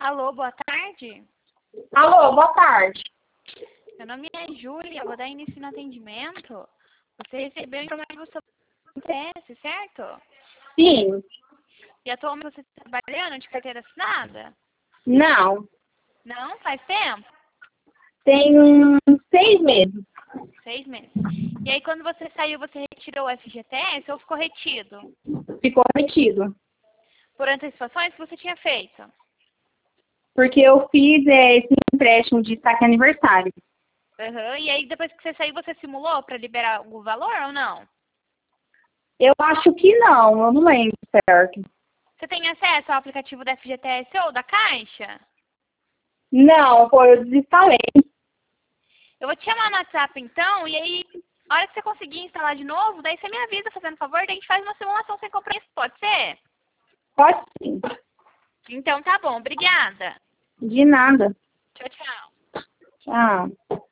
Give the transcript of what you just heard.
Alô, boa tarde. Alô, boa tarde. Meu nome é Júlia, vou dar início no atendimento. Você recebeu informação sobre o interesse, certo? Sim. E atualmente você está trabalhando de carteira assinada? Não. Não? Faz tempo? Tem uns 6 meses. 6 meses. E aí, quando você saiu, você retirou o FGTS ou ficou retido? Ficou retido. Por antecipações que você tinha feito? Porque eu fiz esse empréstimo de saque aniversário. Uhum. E aí, depois que você saiu, você simulou para liberar o valor ou não? Eu acho que não, eu não lembro certo. Você tem acesso ao aplicativo da FGTS ou da Caixa? Não, pô, eu desinstalei. Eu vou te chamar no WhatsApp então, e aí, a hora que você conseguir instalar de novo, daí você me avisa fazendo favor, daí a gente faz uma simulação sem compromisso, pode ser? Pode sim. Então tá bom, obrigada. De nada. Tchau, tchau. Tchau.